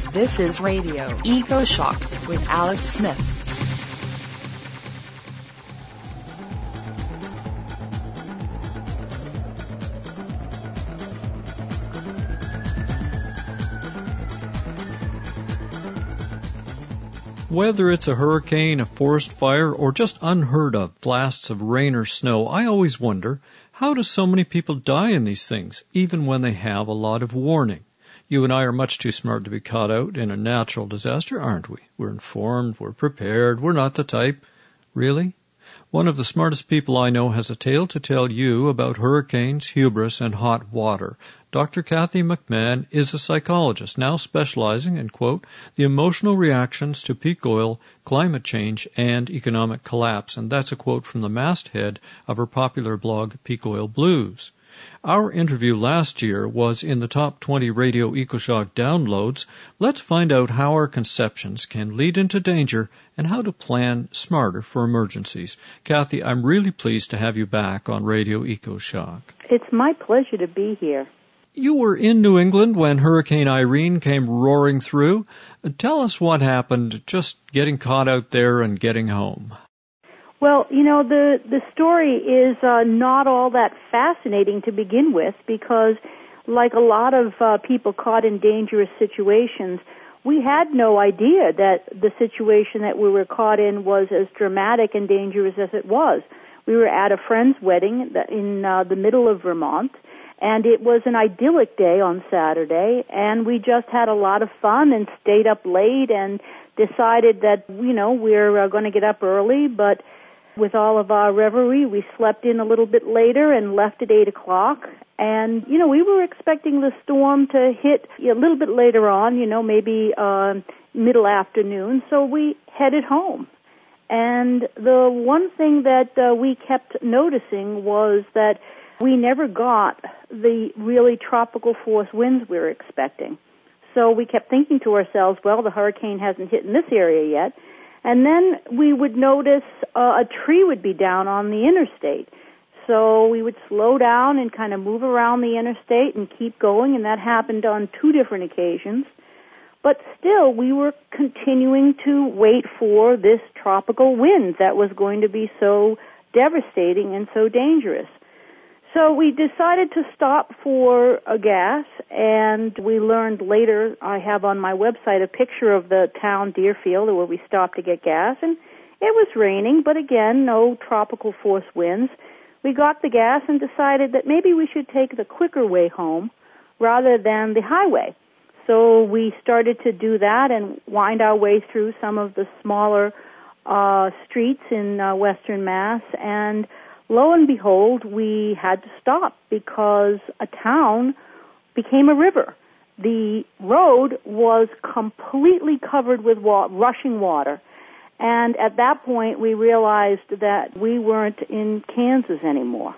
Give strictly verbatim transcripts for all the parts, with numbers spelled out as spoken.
This is Radio Eco Shock with Alex Smith. Whether it's a hurricane, a forest fire, or just unheard of blasts of rain or snow, I always wonder, how do so many people die in these things, even when they have a lot of warning? You and I are much too smart to be caught out in a natural disaster, aren't we? We're informed, we're prepared, we're not the type. Really? One of the smartest people I know has a tale to tell you about hurricanes, hubris, and hot water. Doctor Kathy McMahon is a psychologist, now specializing in, quote, the emotional reactions to peak oil, climate change, and economic collapse. And that's a quote from the masthead of her popular blog, Peak Oil Blues. Our interview last year was in the top twenty Radio EcoShock downloads. Let's find out how our conceptions can lead into danger and how to plan smarter for emergencies. Kathy, I'm really pleased to have you back on Radio EcoShock. It's my pleasure to be here. You were in New England when Hurricane Irene came roaring through. Tell us what happened just getting caught out there and getting home. Well, you know, the, the story is uh, not all that fascinating to begin with because, like a lot of uh, people caught in dangerous situations, we had no idea that the situation that we were caught in was as dramatic and dangerous as it was. We were at a friend's wedding in uh, the middle of Vermont, and it was an idyllic day on Saturday, and we just had a lot of fun and stayed up late and decided that, you know, we're uh, going to get up early, but with all of our revelry, we slept in a little bit later and left at eight o'clock. And, you know, we were expecting the storm to hit a little bit later on, you know, maybe uh, middle afternoon. So we headed home. And the one thing that uh, we kept noticing was that we never got the really tropical force winds we were expecting. So we kept thinking to ourselves, well, the hurricane hasn't hit in this area yet. And then we would notice uh, a tree would be down on the interstate. So we would slow down and kind of move around the interstate and keep going, and that happened on two different occasions. But still, we were continuing to wait for this tropical wind that was going to be so devastating and so dangerous. So we decided to stop for a gas, and we learned later, I have on my website a picture of the town Deerfield where we stopped to get gas, and it was raining, but again, no tropical force winds. We got the gas and decided that maybe we should take the quicker way home rather than the highway. So we started to do that and wind our way through some of the smaller uh, streets in uh, Western Mass, and lo and behold, we had to stop because a town became a river. The road was completely covered with wa- rushing water. And at that point, we realized that we weren't in Kansas anymore.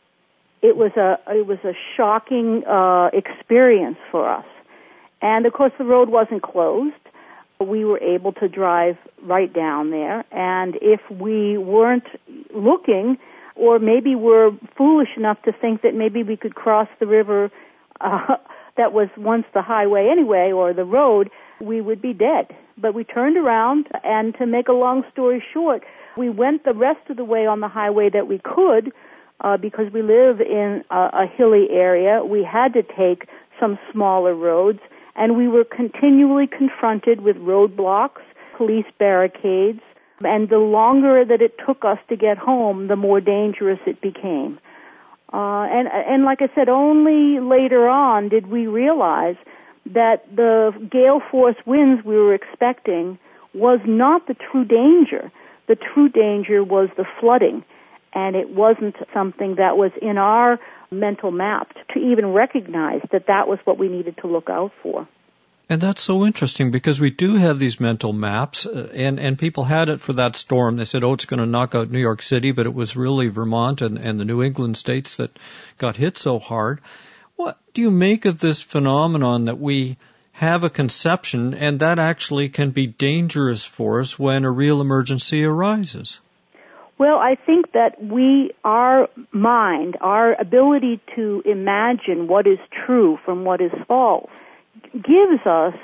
It was a it was a shocking uh, experience for us. And, of course, the road wasn't closed. We were able to drive right down there. And if we weren't looking, or maybe we're foolish enough to think that maybe we could cross the river uh, that was once the highway anyway, or the road, we would be dead. But we turned around, and to make a long story short, we went the rest of the way on the highway that we could uh, because we live in a, a hilly area. We had to take some smaller roads, and we were continually confronted with roadblocks, police barricades, and the longer that it took us to get home, the more dangerous it became. Uh, and, and like I said, only later on did we realize that the gale force winds we were expecting was not the true danger. The true danger was the flooding, and it wasn't something that was in our mental map to even recognize that that was what we needed to look out for. And that's so interesting because we do have these mental maps, uh, and, and people had it for that storm. They said, oh, it's going to knock out New York City, but it was really Vermont and, and the New England states that got hit so hard. What do you make of this phenomenon that we have a conception and that actually can be dangerous for us when a real emergency arises? Well, I think that we, our mind, our ability to imagine what is true from what is false, gives us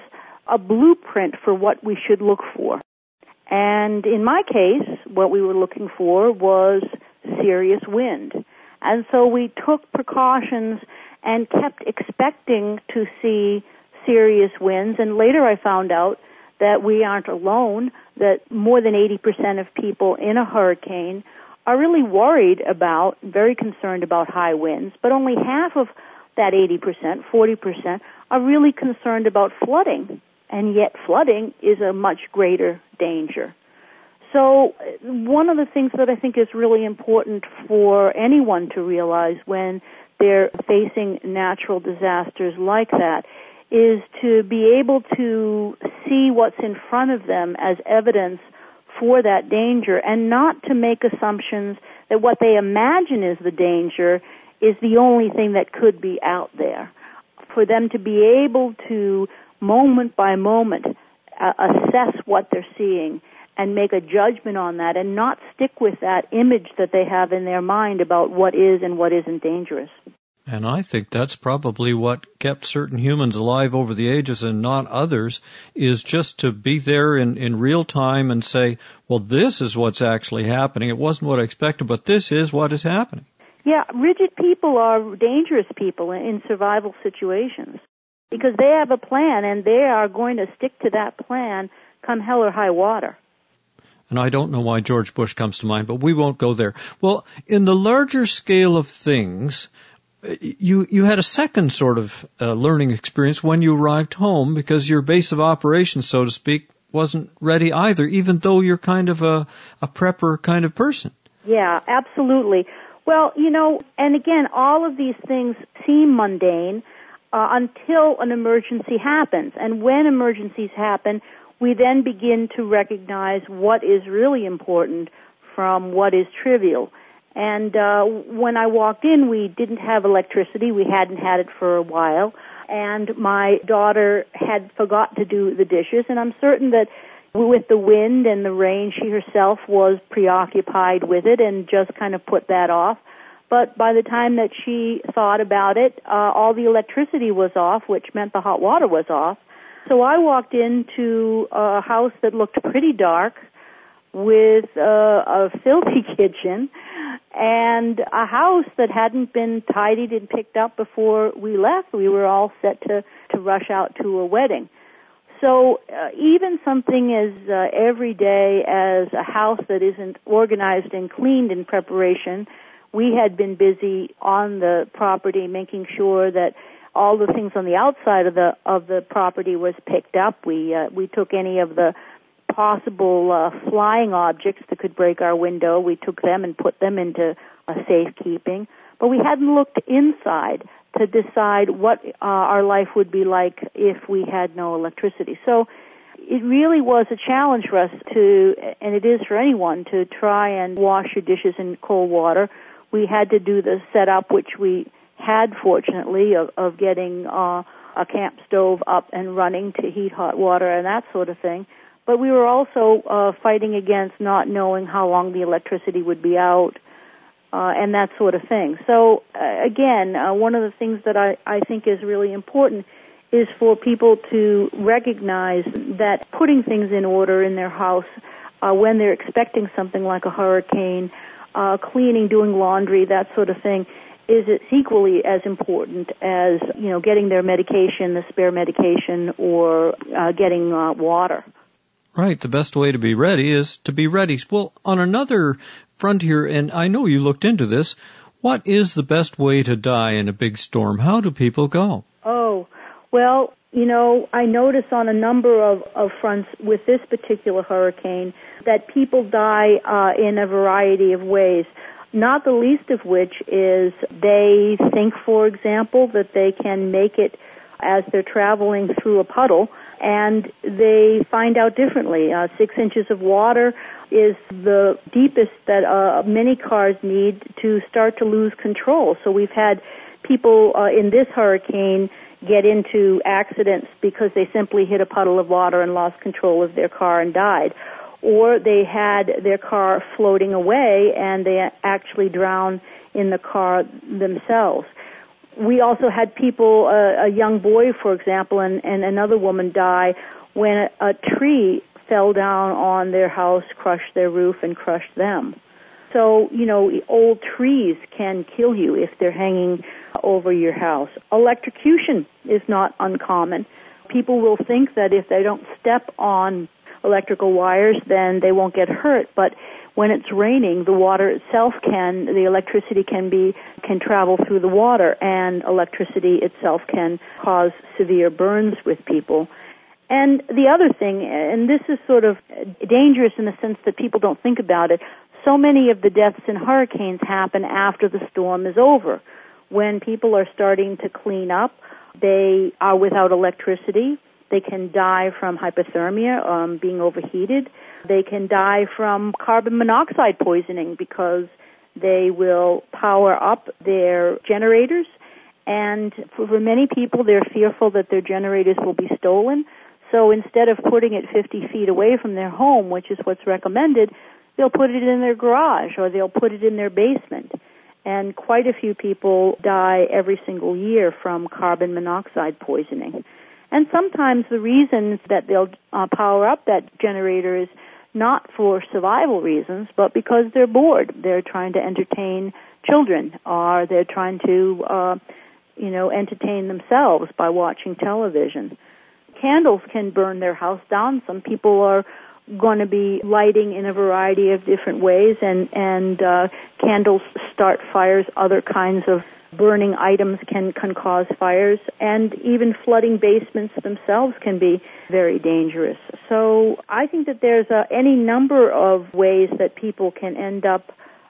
a blueprint for what we should look for. And in my case, what we were looking for was serious wind. And so we took precautions and kept expecting to see serious winds. And later I found out that we aren't alone, that more than eighty percent of people in a hurricane are really worried about, very concerned about high winds, but only half of that eighty percent, forty percent, are really concerned about flooding. And yet flooding is a much greater danger. So one of the things that I think is really important for anyone to realize when they're facing natural disasters like that is to be able to see what's in front of them as evidence for that danger and not to make assumptions that what they imagine is the danger is the only thing that could be out there. For them to be able to, moment by moment, uh, assess what they're seeing and make a judgment on that and not stick with that image that they have in their mind about what is and what isn't dangerous. And I think that's probably what kept certain humans alive over the ages and not others, is just to be there in, in real time and say, well, this is what's actually happening. It wasn't what I expected, but this is what is happening. Yeah, rigid people are dangerous people in, in survival situations because they have a plan and they are going to stick to that plan come hell or high water. And I don't know why George Bush comes to mind, but we won't go there. Well, in the larger scale of things, You you had a second sort of uh, learning experience when you arrived home because your base of operations, so to speak, wasn't ready either, even though you're kind of a, a prepper kind of person. Yeah, absolutely. Well, you know, and again, all of these things seem mundane uh, until an emergency happens. And when emergencies happen, we then begin to recognize what is really important from what is trivial. And uh, when I walked in, we didn't have electricity. We hadn't had it for a while. And my daughter had forgot to do the dishes. And I'm certain that with the wind and the rain, she herself was preoccupied with it and just kind of put that off. But by the time that she thought about it, uh, all the electricity was off, which meant the hot water was off. So I walked into a house that looked pretty dark with uh, a filthy kitchen and a house that hadn't been tidied and picked up before we left. We were all set to, to rush out to a wedding. So uh, even something as uh, everyday as a house that isn't organized and cleaned in preparation, we had been busy on the property making sure that all the things on the outside of the of the property was picked up. We uh, we took any of the possible uh, flying objects that could break our window. We took them and put them into uh, safekeeping. But we hadn't looked inside to decide what uh, our life would be like if we had no electricity. So it really was a challenge for us to, and it is for anyone, to try and wash your dishes in cold water. We had to do the setup, which we had, fortunately, of, of getting uh, a camp stove up and running to heat hot water and that sort of thing. But we were also uh, fighting against not knowing how long the electricity would be out uh, and that sort of thing. So, uh, again, uh, one of the things that I, I think is really important is for people to recognize that putting things in order in their house uh, when they're expecting something like a hurricane, uh, cleaning, doing laundry, that sort of thing, is it's equally as important as, you know, getting their medication, the spare medication, or uh, getting uh, water. Right. The best way to be ready is to be ready. Well, on another front here, and I know you looked into this, what is the best way to die in a big storm? How do people go? Oh, well, you know, I notice on a number of, of fronts with this particular hurricane that people die uh, in a variety of ways, not the least of which is they think, for example, that they can make it as they're traveling through a puddle, and they find out differently. Uh, six inches of water is the deepest that uh, many cars need to start to lose control. So we've had people uh, in this hurricane get into accidents because they simply hit a puddle of water and lost control of their car and died. Or they had their car floating away and they actually drowned in the car themselves. We also had people, uh, a young boy, for example, and, and another woman die when a, a tree fell down on their house, crushed their roof, and crushed them. So, you know, old trees can kill you if they're hanging over your house. Electrocution is not uncommon. People will think that if they don't step on electrical wires, then they won't get hurt. But when it's raining, the water itself can, the electricity can be, can travel through the water, and electricity itself can cause severe burns with people. And the other thing, and this is sort of dangerous in the sense that people don't think about it, so many of the deaths in hurricanes happen after the storm is over. When people are starting to clean up, they are without electricity. They can die from hypothermia, um, being overheated. They can die from carbon monoxide poisoning because they will power up their generators. And for, for many people, they're fearful that their generators will be stolen. So instead of putting it fifty feet away from their home, which is what's recommended, they'll put it in their garage or they'll put it in their basement. And quite a few people die every single year from carbon monoxide poisoning. And sometimes the reasons that they'll uh, power up that generator is not for survival reasons, but because they're bored. They're trying to entertain children, or they're trying to, uh, you know, entertain themselves by watching television. Candles can burn their house down. Some people are going to be lighting in a variety of different ways, and, and uh, candles start fires. Other kinds of burning items can, can cause fires, and even flooding basements themselves can be very dangerous. So I think that there's uh, any number of ways that people can end up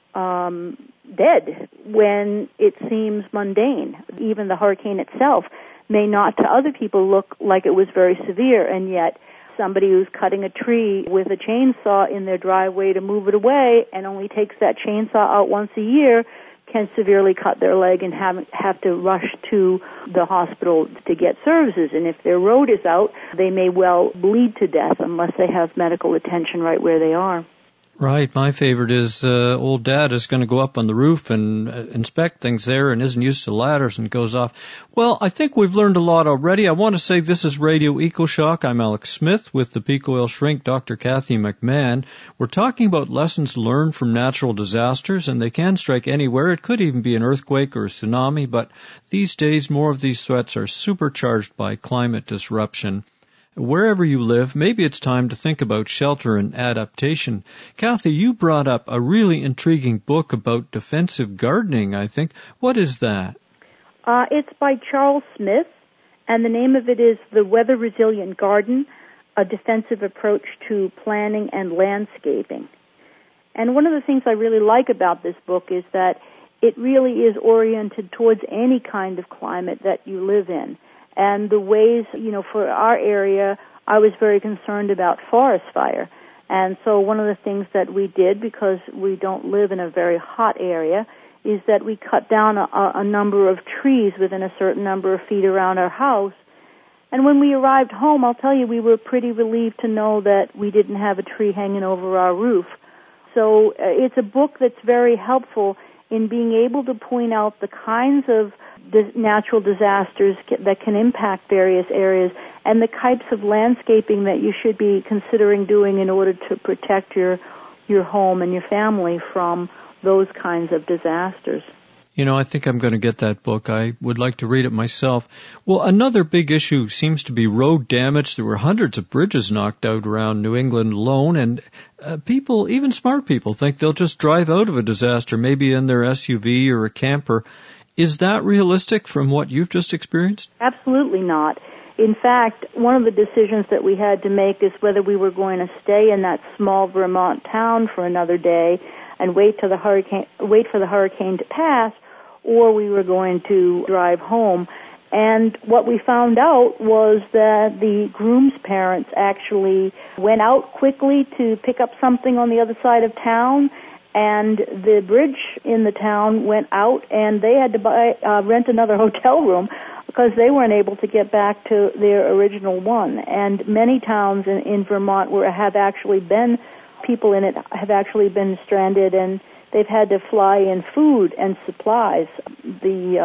um, dead when it seems mundane. Even the hurricane itself may not to other people look like it was very severe, and yet somebody who's cutting a tree with a chainsaw in their driveway to move it away and only takes that chainsaw out once a year can severely cut their leg and have, have to rush to the hospital to get services. And if their road is out, they may well bleed to death unless they have medical attention right where they are. Right. My favorite is uh, old dad is going to go up on the roof and uh, inspect things there and isn't used to ladders and goes off. Well, I think we've learned a lot already. I want to say this is Radio EcoShock. I'm Alex Smith with the peak oil shrink, Doctor Kathy McMahon. We're talking about lessons learned from natural disasters, and they can strike anywhere. It could even be an earthquake or a tsunami, but these days more of these threats are supercharged by climate disruption. Wherever you live, maybe it's time to think about shelter and adaptation. Kathy, you brought up a really intriguing book about defensive gardening, I think. What is that? Uh, it's by Charles Smith, and the name of it is The Weather Resilient Garden, A Defensive Approach to Planning and Landscaping. And one of the things I really like about this book is that it really is oriented towards any kind of climate that you live in. And the ways, you know, for our area, I was very concerned about forest fire. And so one of the things that we did, because we don't live in a very hot area, is that we cut down a, a number of trees within a certain number of feet around our house. And when we arrived home, I'll tell you, we were pretty relieved to know that we didn't have a tree hanging over our roof. So uh, it's a book that's very helpful in being able to point out the kinds of natural disasters that can impact various areas and the types of landscaping that you should be considering doing in order to protect your your home and your family from those kinds of disasters. You know, I think I'm going to get that book. I would like to read it myself. Well, another big issue seems to be road damage. There were hundreds of bridges knocked out around New England alone, and uh, people, even smart people, think they'll just drive out of a disaster, maybe in their S U V or a camper. Is that realistic from what you've just experienced? Absolutely not. In fact, one of the decisions that we had to make is whether we were going to stay in that small Vermont town for another day and wait till the hurricane, wait for the hurricane to pass, or we were going to drive home. And what we found out was that the groom's parents actually went out quickly to pick up something on the other side of town, and the bridge in the town went out, and they had to buy uh, rent another hotel room because they weren't able to get back to their original one. And many towns in, in Vermont were have actually been, people in it have actually been stranded, and they've had to fly in food and supplies. The uh,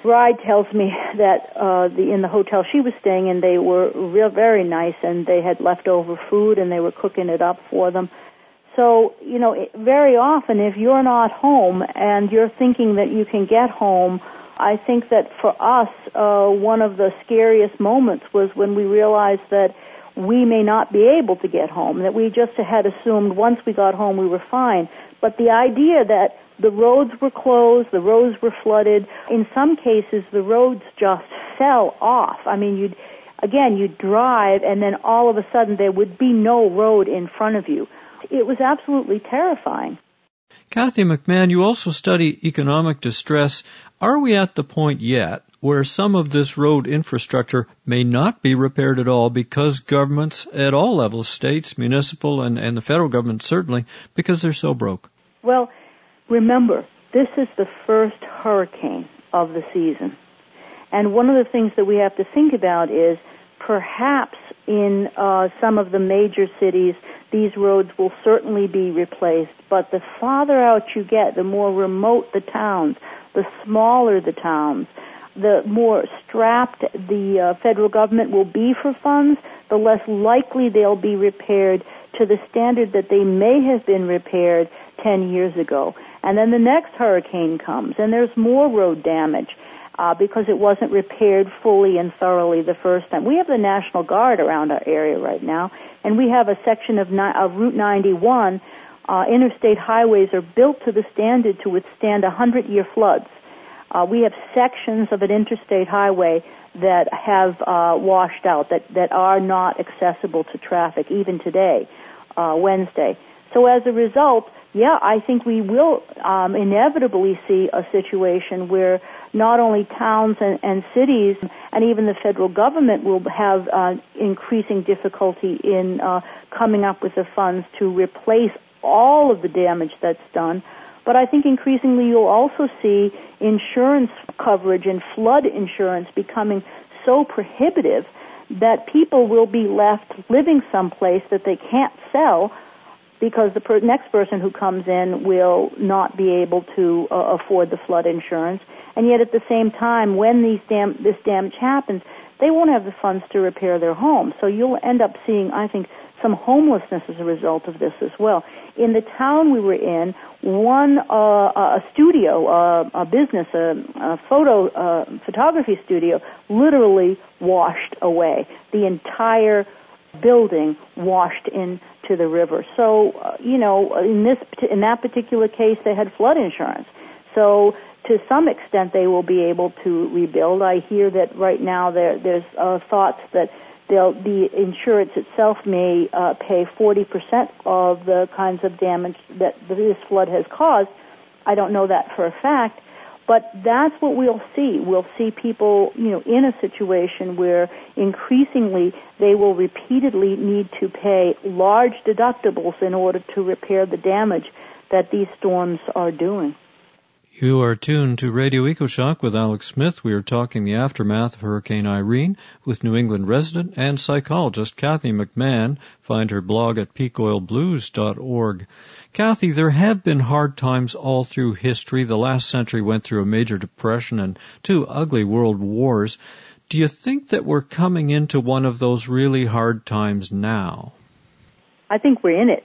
bride tells me that uh, the in the hotel she was staying in, they were real very nice, and they had leftover food, and they were cooking it up for them. So, you know, it, very often if you're not home and you're thinking that you can get home, I think that for us, uh, one of the scariest moments was when we realized that we may not be able to get home, that we just had assumed once we got home we were fine. But the idea that the roads were closed, the roads were flooded, in some cases the roads just fell off. I mean, you'd, again, you'd drive and then all of a sudden there would be no road in front of you. It was absolutely terrifying. Kathy McMahon, you also study economic distress. Are we at the point yet where some of this road infrastructure may not be repaired at all because governments at all levels, states, municipal, and, and the federal government certainly, because they're so broke? Well, remember, this is the first hurricane of the season. And one of the things that we have to think about is perhaps in uh, some of the major cities, these roads will certainly be replaced. But the farther out you get, the more remote the towns, the smaller the towns, the more strapped the uh, federal government will be for funds, the less likely they'll be repaired to the standard that they may have been repaired ten years ago. And then the next hurricane comes, and there's more road damage uh, because it wasn't repaired fully and thoroughly the first time. We have the National Guard around our area right now, and we have a section of, ni- of Route ninety-one. Uh, interstate highways are built to the standard to withstand one hundred year floods. Uh, we have sections of an interstate highway that have uh, washed out, that, that are not accessible to traffic, even today, uh, Wednesday. So as a result, yeah, I think we will um, inevitably see a situation where not only towns and, and cities and even the federal government will have uh, increasing difficulty in uh, coming up with the funds to replace all of the damage that's done. But I think increasingly you'll also see insurance coverage and flood insurance becoming so prohibitive that people will be left living someplace that they can't sell because the per- next person who comes in will not be able to uh, afford the flood insurance. And yet at the same time, when these dam- this damage happens, they won't have the funds to repair their home. So you'll end up seeing, I think, some homelessness as a result of this as well. In the town we were in, one uh, a studio, uh, a business, a, a photo uh, photography studio, literally washed away. The entire building washed into the river. So, uh, you know, in this in that particular case, they had flood insurance. So, to some extent, they will be able to rebuild. I hear that right now there there's uh, thoughts that they'll, the insurance itself may uh, pay forty percent of the kinds of damage that this flood has caused. I don't know that for a fact, but that's what we'll see. We'll see people, you know, in a situation where increasingly they will repeatedly need to pay large deductibles in order to repair the damage that these storms are doing. You are tuned to Radio EcoShock with Alex Smith. We are talking the aftermath of Hurricane Irene with New England resident and psychologist Kathy McMahon. Find her blog at peak oil blues dot org. Kathy, there have been hard times all through history. The last century went through a major depression and two ugly world wars. Do you think that we're coming into one of those really hard times now? I think we're in it.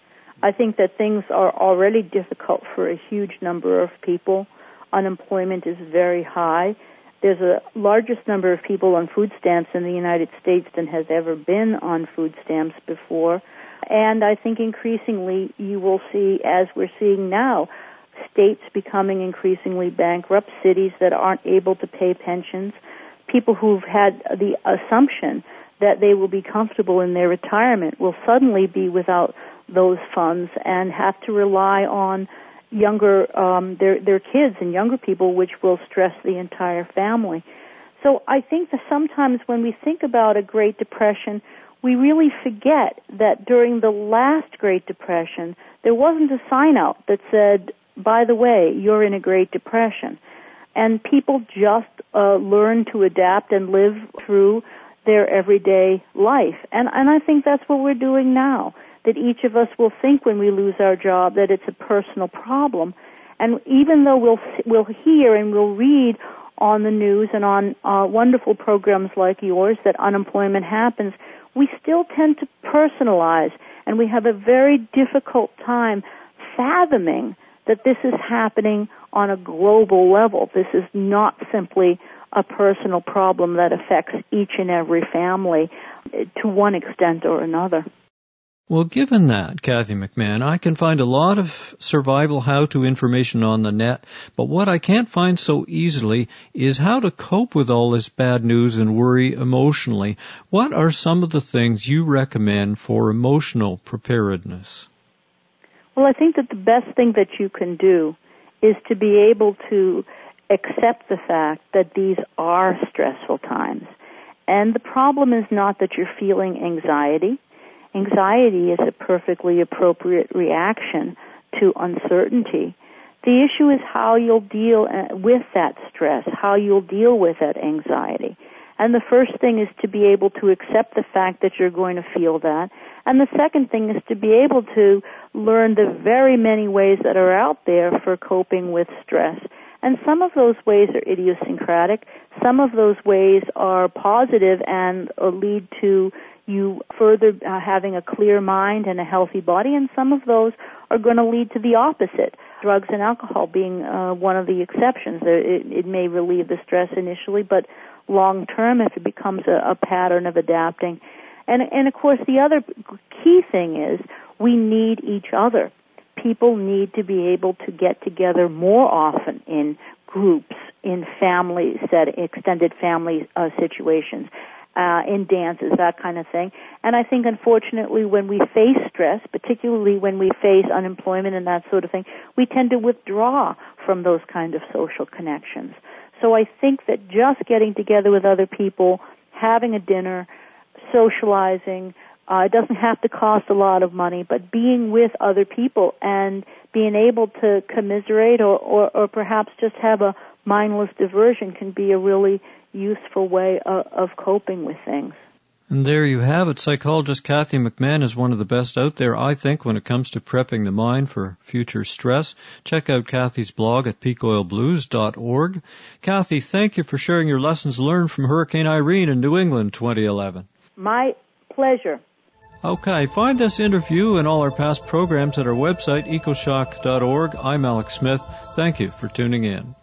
I think that things are already difficult for a huge number of people. Unemployment is very high. There's a largest number of people on food stamps in the United States than has ever been on food stamps before. And I think increasingly you will see, as we're seeing now, states becoming increasingly bankrupt, cities that aren't able to pay pensions, people who've had the assumption that they will be comfortable in their retirement will suddenly be without those funds and have to rely on younger um, their their kids and younger people, which will stress the entire family. So I think that sometimes when we think about a Great Depression, we really forget that during the last Great Depression, there wasn't a sign out that said, by the way, you're in a Great Depression. And people just uh, learn to adapt and live through their everyday life. And, and I think that's what we're doing now, that each of us will think when we lose our job that it's a personal problem. And even though we'll we'll hear and we'll read on the news and on uh, wonderful programs like yours that unemployment happens, we still tend to personalize, and we have a very difficult time fathoming that this is happening on a global level. This is not simply a personal problem that affects each and every family to one extent or another. Well, given that, Kathy McMahon, I can find a lot of survival how-to information on the net, but what I can't find so easily is how to cope with all this bad news and worry emotionally. What are some of the things you recommend for emotional preparedness? Well, I think that the best thing that you can do is to be able to accept the fact that these are stressful times. And the problem is not that you're feeling anxiety. Anxiety is a perfectly appropriate reaction to uncertainty. The issue is how you'll deal with that stress, how you'll deal with that anxiety. And the first thing is to be able to accept the fact that you're going to feel that. And the second thing is to be able to learn the very many ways that are out there for coping with stress. And some of those ways are idiosyncratic. Some of those ways are positive and lead to you further uh, having a clear mind and a healthy body, and some of those are going to lead to the opposite, drugs and alcohol being uh, one of the exceptions. It, it may relieve the stress initially, but long-term, if it becomes a, a pattern of adapting. And, and, of course, the other key thing is we need each other. People need to be able to get together more often in groups, in family set, extended family uh, situations. Uh, in dances, that kind of thing. And I think, unfortunately, when we face stress, particularly when we face unemployment and that sort of thing, we tend to withdraw from those kind of social connections. So I think that just getting together with other people, having a dinner, socializing, uh, it doesn't have to cost a lot of money, but being with other people and being able to commiserate or, or, or perhaps just have a mindless diversion can be a really useful way of, of coping with things. And there you have it. Psychologist Kathy McMahon is one of the best out there, I think, when it comes to prepping the mind for future stress. Check out Kathy's blog at peak oil blues dot org. Kathy, thank you for sharing your lessons learned from Hurricane Irene in New England twenty eleven. My pleasure. Okay, find this interview and all our past programs at our website, ecoshock dot org. I'm Alex Smith. Thank you for tuning in.